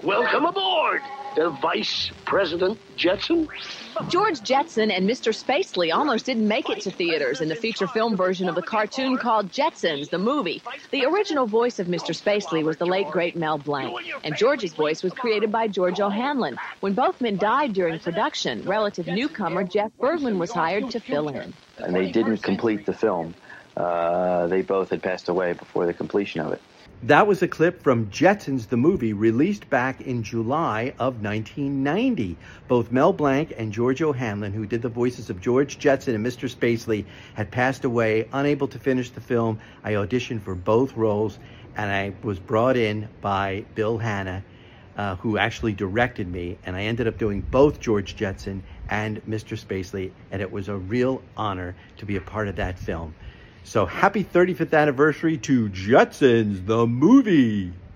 Welcome aboard, Vice President Jetson. George Jetson and Mr. Spacely almost didn't make it to theaters in the feature film version of the cartoon called Jetsons, the movie. The original voice of Mr. Spacely was the late, great Mel Blanc, and George's voice was created by George O'Hanlon. When both men died during production, relative newcomer Jeff Berglund was hired to fill in. And they didn't complete the film. They both had passed away before the completion of it. That was a clip from Jetsons, the movie, released back in July of 1990. Both Mel Blanc and George O'Hanlon, who did the voices of George Jetson and Mr. Spacely, had passed away, unable to finish the film. I auditioned for both roles, and I was brought in by Bill Hanna, who actually directed me, and I ended up doing both George Jetson and Mr. Spacely, and it was a real honor to be a part of that film. So happy 35th anniversary to Jetsons, the movie.